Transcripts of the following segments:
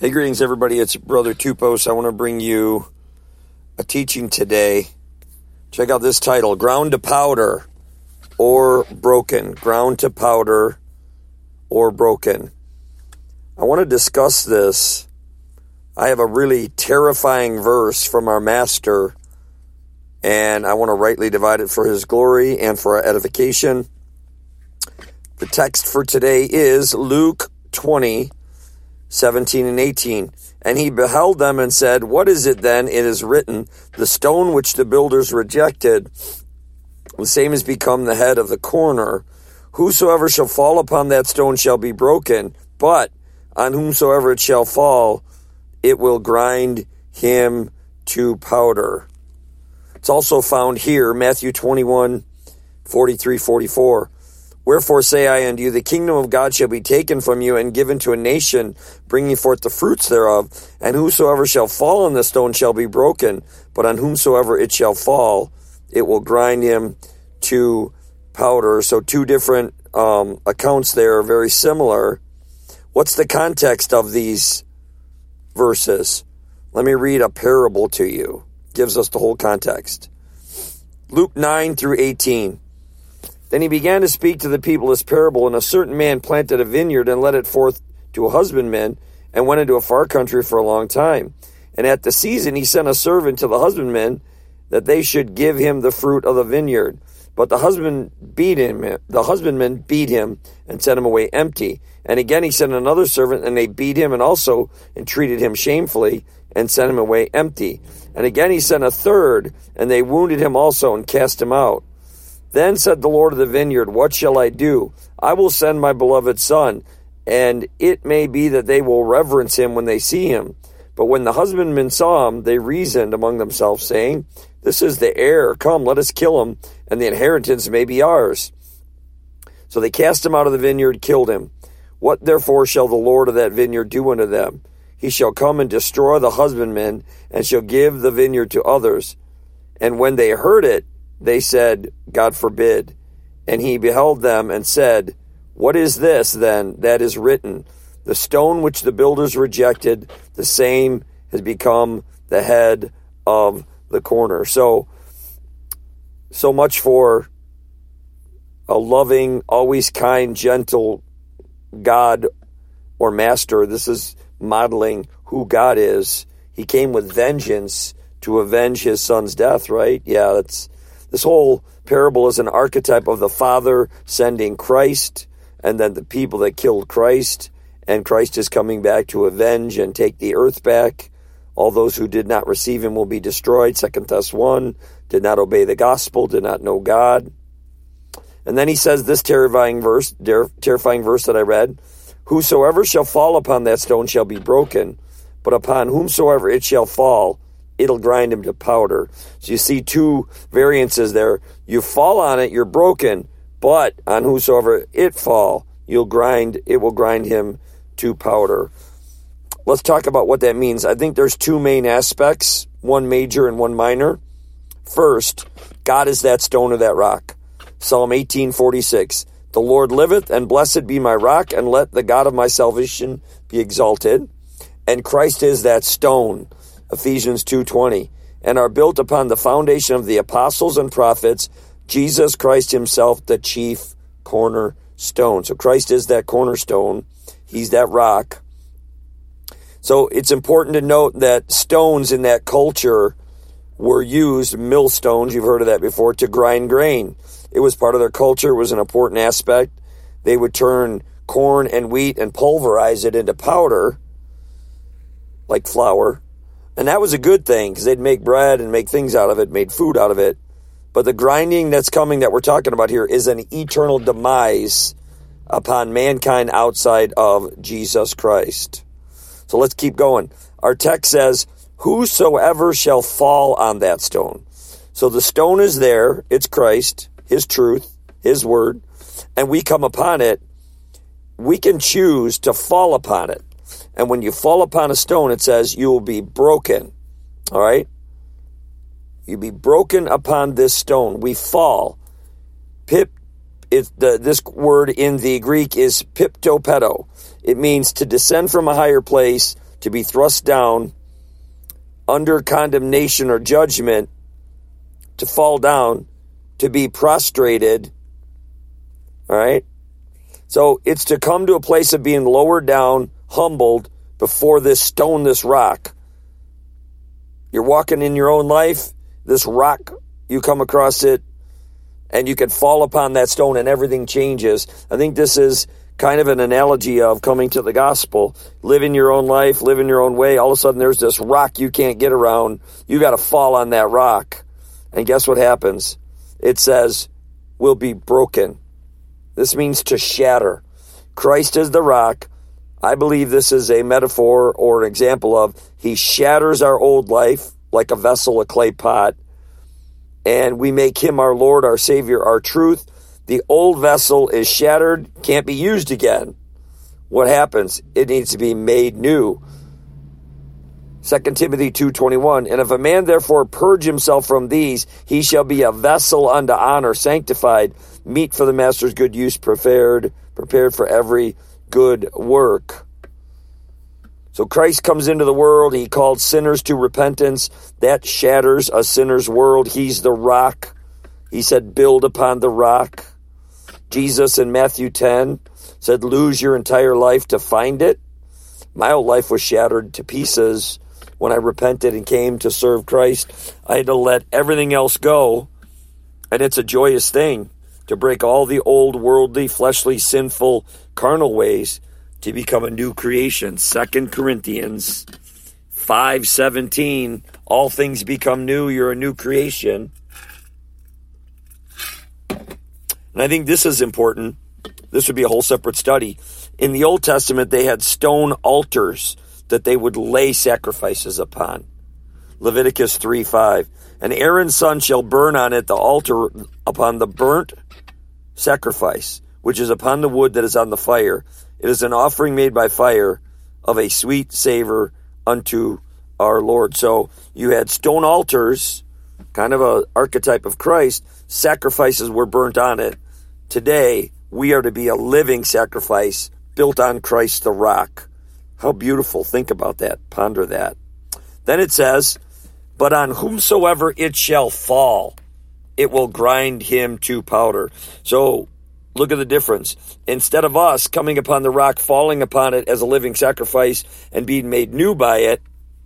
Hey, greetings, everybody. It's Brother Tupos. I want to bring you a teaching today. Check out this title, Ground to Powder or Broken. Ground to Powder or Broken. I want to discuss this. I have a really terrifying verse from our Master, and I want to rightly divide it for His glory and for our edification. The text for today is Luke 20, 17 and 18. And he beheld them and said, What is it then? It is written, the stone which the builders rejected, the same has become the head of the corner. Whosoever shall fall upon that stone shall be broken, but on whomsoever it shall fall, it will grind him to powder. It's also found here, Matthew 21, 43, 44. Wherefore say I unto you, the kingdom of God shall be taken from you and given to a nation, bringing forth the fruits thereof. And whosoever shall fall on the stone shall be broken, but on whomsoever it shall fall, it will grind him to powder. So two different accounts there are very similar. What's the context of these verses? Let me read a parable to you. Gives us the whole context. Luke 9 through 18. Then he began to speak to the people this parable, and a certain man planted a vineyard and led it forth to a husbandman, and went into a far country for a long time. And at the season he sent a servant to the husbandmen, that they should give him the fruit of the vineyard. But the husbandman beat him and sent him away empty. And again he sent another servant, and they beat him and also entreated him shamefully, and sent him away empty. And again he sent a third, and they wounded him also and cast him out. Then said the Lord of the vineyard, What shall I do? I will send my beloved son, and it may be that they will reverence him when they see him. But when the husbandmen saw him, they reasoned among themselves, saying, This is the heir. Come, let us kill him, and the inheritance may be ours. So they cast him out of the vineyard, killed him. What therefore shall the Lord of that vineyard do unto them? He shall come and destroy the husbandmen, and shall give the vineyard to others. And when they heard it, they said, God forbid. And he beheld them and said, What is this then that is written? The stone which the builders rejected, the same has become the head of the corner. So much for a loving, always kind, gentle God or Master. This is modeling who God is. He came with vengeance to avenge his son's death, right? Yeah, this whole parable is an archetype of the Father sending Christ, and then the people that killed Christ, and Christ is coming back to avenge and take the earth back. All those who did not receive him will be destroyed. 2 Thess 1, did not obey the gospel, did not know God. And then he says this terrifying verse that I read, Whosoever shall fall upon that stone shall be broken, but upon whomsoever it shall fall, it'll grind him to powder. So you see two variances there. You fall on it, you're broken, but on whosoever it fall, it will grind him to powder. Let's talk about what that means. I think there's two main aspects, one major and one minor. First, God is that stone or that rock. Psalm 18:46. The Lord liveth, and blessed be my rock, and let the God of my salvation be exalted. And Christ is that stone. Ephesians 2:20, and are built upon the foundation of the apostles and prophets, Jesus Christ himself, the chief cornerstone. So Christ is that cornerstone. He's that rock. So it's important to note that stones in that culture were used, millstones, you've heard of that before, to grind grain. It was part of their culture. It was an important aspect. They would turn corn and wheat and pulverize it into powder, like flour. And that was a good thing, because they'd make bread and make things out of it, made food out of it. But the grinding that's coming that we're talking about here is an eternal demise upon mankind outside of Jesus Christ. So let's keep going. Our text says, Whosoever shall fall on that stone. So the stone is there. It's Christ, his truth, his word. And we come upon it. We can choose to fall upon it. And when you fall upon a stone, it says you will be broken. All right? You'll be broken upon this stone. We fall. This word in the Greek is piptopedo. It means to descend from a higher place to be thrust down under condemnation or judgment, to fall down, to be prostrated. All right? So it's to come to a place of being lowered down, humbled before this stone, this rock. You're walking in your own life, this rock, you come across it, and you can fall upon that stone and everything changes. I think this is kind of an analogy of coming to the gospel. Living your own life, living your own way. All of a sudden there's this rock you can't get around. You got to fall on that rock. And guess what happens? It says, will be broken. This means to shatter. Christ is the rock. I believe this is a metaphor or an example of he shatters our old life like a vessel, a clay pot, and we make him our Lord, our Savior, our truth. The old vessel is shattered, can't be used again. What happens? It needs to be made new. 2 Timothy 2:21, and if a man therefore purge himself from these, he shall be a vessel unto honor, sanctified, meet for the master's good use, prepared for every good work. So Christ comes into the world. He called sinners to repentance. That shatters a sinner's world. He's the rock. He said, build upon the rock. Jesus in Matthew 10 said, lose your entire life to find it. My whole life was shattered to pieces when I repented and came to serve Christ. I had to let everything else go. And it's a joyous thing to break all the old worldly, fleshly, sinful, carnal ways to become a new creation. 2 Corinthians 5:17, all things become new. You're a new creation. And I think this is important. This would be a whole separate study. In the Old Testament, they had stone altars that they would lay sacrifices upon. Leviticus 3:5. And Aaron's son shall burn on it the altar upon the burnt sacrifice, which is upon the wood that is on the fire. It is an offering made by fire of a sweet savor unto our Lord. So you had stone altars, kind of an archetype of Christ. Sacrifices were burnt on it. Today, we are to be a living sacrifice built on Christ the rock. How beautiful. Think about that. Ponder that. Then it says, but on whomsoever it shall fall, it will grind him to powder. So look at the difference. Instead of us coming upon the rock, falling upon it as a living sacrifice and being made new by it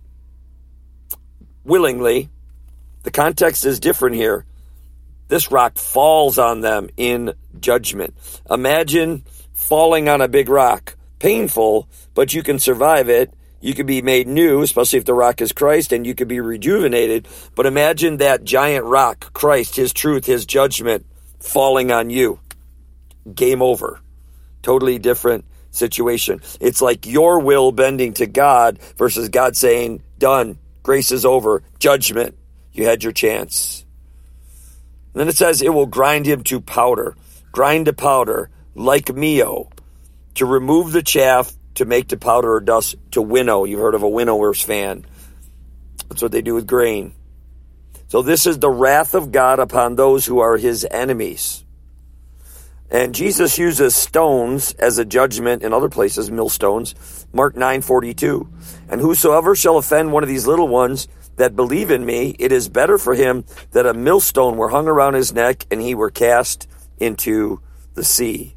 willingly, the context is different here. This rock falls on them in judgment. Imagine falling on a big rock. Painful, but you can survive it. You could be made new, especially if the rock is Christ, and you could be rejuvenated. But imagine that giant rock, Christ, his truth, his judgment, falling on you. Game over. Totally different situation. It's like your will bending to God versus God saying, done, grace is over, judgment, you had your chance. And then it says it will grind him to powder. Grind to powder like meal, to remove the chaff, to make to powder or dust, to winnow. You've heard of a winnower's fan. That's what they do with grain. So this is the wrath of God upon those who are his enemies. And Jesus uses stones as a judgment in other places, millstones. Mark 9:42. And whosoever shall offend one of these little ones that believe in me, it is better for him that a millstone were hung around his neck and he were cast into the sea.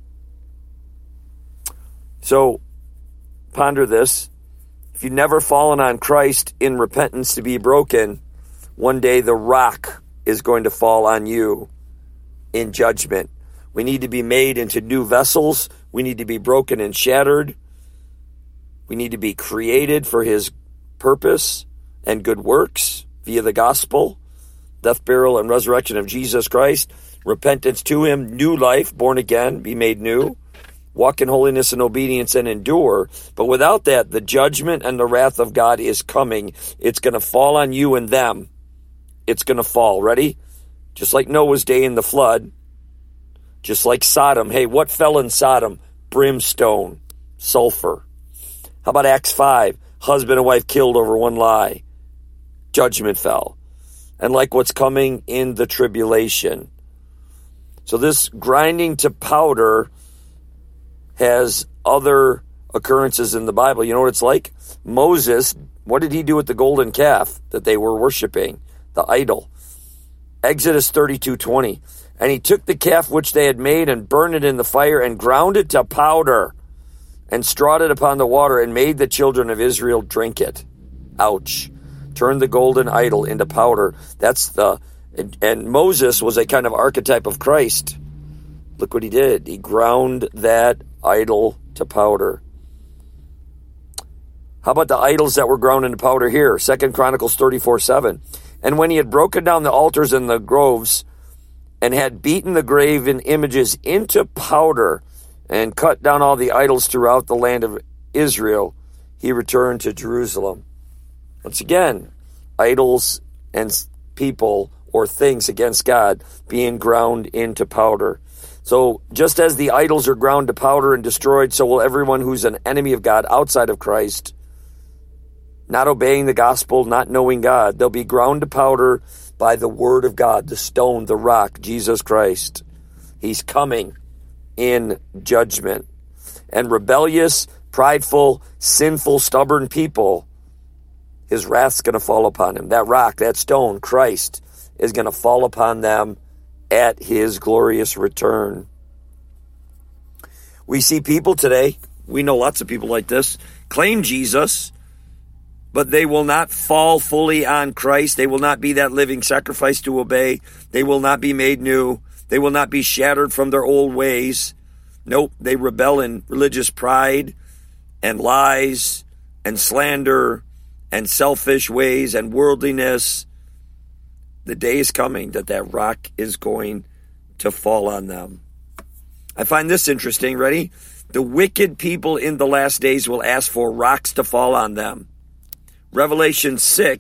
So ponder this. If you've never fallen on Christ in repentance to be broken, one day the rock is going to fall on you in judgment. We need to be made into new vessels. We need to be broken and shattered. We need to be created for his purpose and good works via the gospel, death, burial, and resurrection of Jesus Christ, repentance to him, new life, born again, be made new, walk in holiness and obedience and endure. But without that, the judgment and the wrath of God is coming. It's going to fall on you and them. It's going to fall. Ready? Just like Noah's day in the flood. Just like Sodom. Hey, what fell in Sodom? Brimstone, sulfur. How about Acts 5? Husband and wife killed over one lie. Judgment fell. And like what's coming in the tribulation. So this grinding to powder has other occurrences in the Bible. You know what it's like? Moses, what did he do with the golden calf that they were worshiping? The idol. Exodus 32:20. And he took the calf which they had made and burned it in the fire and ground it to powder and strawed it upon the water and made the children of Israel drink it. Ouch. Turned the golden idol into powder. And Moses was a kind of archetype of Christ. Look what he did. He ground that idol to powder. How about the idols that were ground into powder here? 2 Chronicles 34:7. And when he had broken down the altars and the groves and had beaten the graven images into powder and cut down all the idols throughout the land of Israel, he returned to Jerusalem. Once again, idols and people or things against God being ground into powder. So just as the idols are ground to powder and destroyed, so will everyone who's an enemy of God outside of Christ, not obeying the gospel, not knowing God, they'll be ground to powder by the word of God, the stone, the rock, Jesus Christ. He's coming in judgment. And rebellious, prideful, sinful, stubborn people, his wrath's going to fall upon him. That rock, that stone, Christ, is going to fall upon them at his glorious return. We see people today, we know lots of people like this, claim Jesus, but they will not fall fully on Christ. They will not be that living sacrifice to obey. They will not be made new. They will not be shattered from their old ways. Nope, they rebel in religious pride and lies and slander and selfish ways and worldliness. The day is coming that rock is going to fall on them. I find this interesting. Ready? The wicked people in the last days will ask for rocks to fall on them. Revelation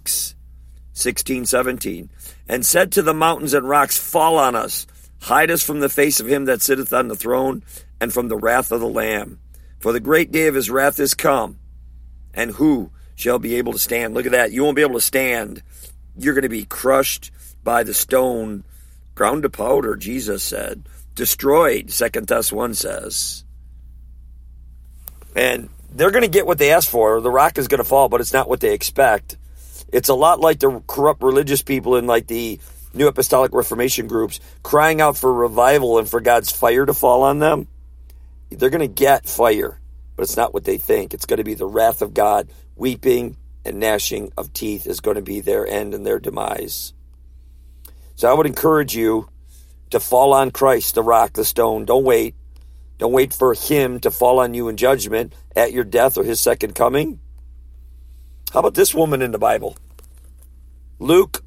6:16-17. And said to the mountains and rocks, fall on us, hide us from the face of him that sitteth on the throne and from the wrath of the Lamb. For the great day of his wrath is come, and who shall be able to stand? Look at that. You won't be able to stand. You're going to be crushed by the stone, ground to powder, Jesus said. Destroyed, 2 Thess 1 says. And they're going to get what they asked for. The rock is going to fall, but it's not what they expect. It's a lot like the corrupt religious people in like the New Apostolic Reformation groups crying out for revival and for God's fire to fall on them. They're going to get fire, but it's not what they think. It's going to be the wrath of God. Weeping and gnashing of teeth is going to be their end and their demise. So I would encourage you to fall on Christ, the rock, the stone. Don't wait. Don't wait for him to fall on you in judgment at your death or his second coming. How about this woman in the Bible? Luke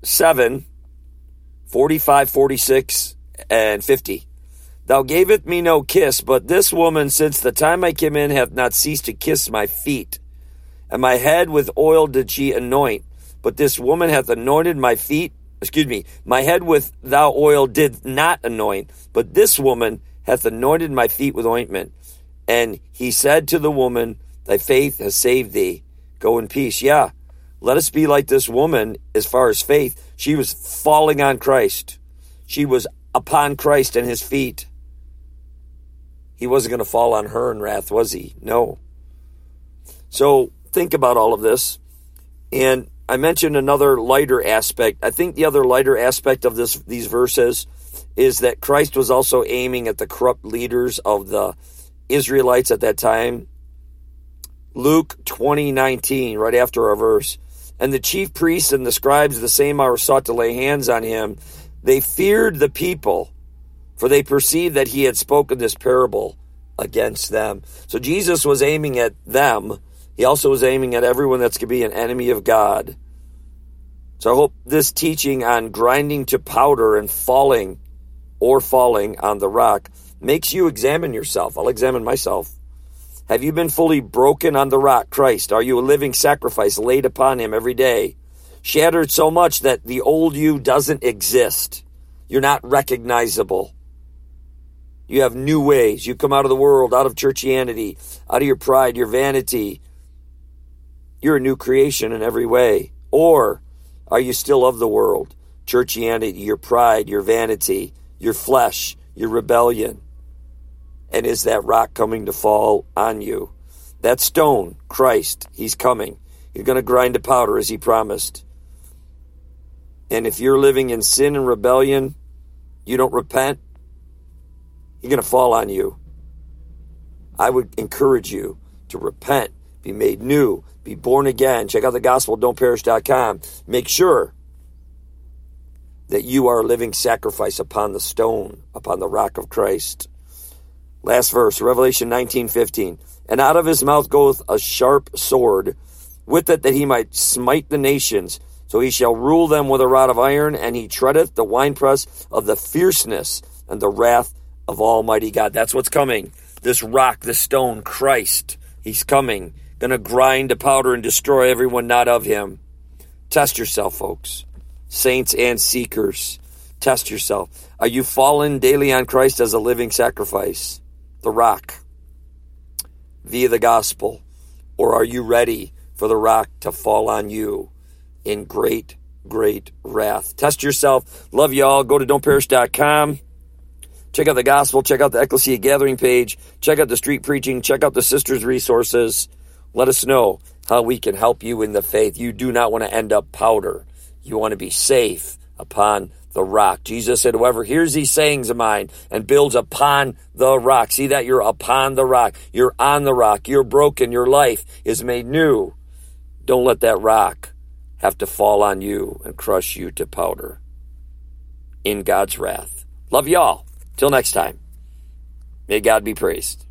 7:45, 46, and 50. Thou gavest me no kiss, but this woman, since the time I came in, hath not ceased to kiss my feet. And my head with oil did she anoint. But this woman hath anointed my feet. My head with thou oil did not anoint. But this woman hath anointed my feet with ointment. And he said to the woman, thy faith has saved thee. Go in peace. Yeah, let us be like this woman as far as faith. She was falling on Christ. She was upon Christ and his feet. He wasn't going to fall on her in wrath, was he? No. So think about all of this. And I mentioned another lighter aspect. I think the other lighter aspect of these verses is that Christ was also aiming at the corrupt leaders of the Israelites at that time. Luke 20:19, right after our verse. And the chief priests and the scribes the same hour sought to lay hands on him. They feared the people, for they perceived that he had spoken this parable against them. So Jesus was aiming at them. He also was aiming at everyone that's going to be an enemy of God. So I hope this teaching on grinding to powder and falling on the rock makes you examine yourself. I'll examine myself. Have you been fully broken on the rock, Christ? Are you a living sacrifice laid upon him every day? Shattered so much that the old you doesn't exist. You're not recognizable. You have new ways. You come out of the world, out of churchianity, out of your pride, your vanity. You're a new creation in every way. Or are you still of the world? Churchianity, your pride, your vanity, your flesh, your rebellion. And is that rock coming to fall on you? That stone, Christ, he's coming. He's going to grind to powder as he promised. And if you're living in sin and rebellion, you don't repent, he's going to fall on you. I would encourage you to repent, be made new, be born again. Check out the gospel.don'tperish.com. Make sure that you are a living sacrifice upon the stone, upon the rock of Christ. Last verse, Revelation 19:15. And out of his mouth goeth a sharp sword, with it that he might smite the nations. So he shall rule them with a rod of iron, and he treadeth the winepress of the fierceness and the wrath of Almighty God. That's what's coming. This rock, this stone, Christ, he's coming. Going to grind to powder and destroy everyone not of him. Test yourself, folks. Saints and seekers, test yourself. Are you fallen daily on Christ as a living sacrifice, the rock, via the gospel? Or are you ready for the rock to fall on you in great, great wrath? Test yourself. Love y'all. Go to don'tperish.com. Check out the gospel. Check out the Ecclesia Gathering page. Check out the street preaching. Check out the sisters' resources. Let us know how we can help you in the faith. You do not want to end up powder. You want to be safe upon the rock. Jesus said, whoever hears these sayings of mine and builds upon the rock. See that? You're upon the rock. You're on the rock. You're broken. Your life is made new. Don't let that rock have to fall on you and crush you to powder in God's wrath. Love y'all. Till next time. May God be praised.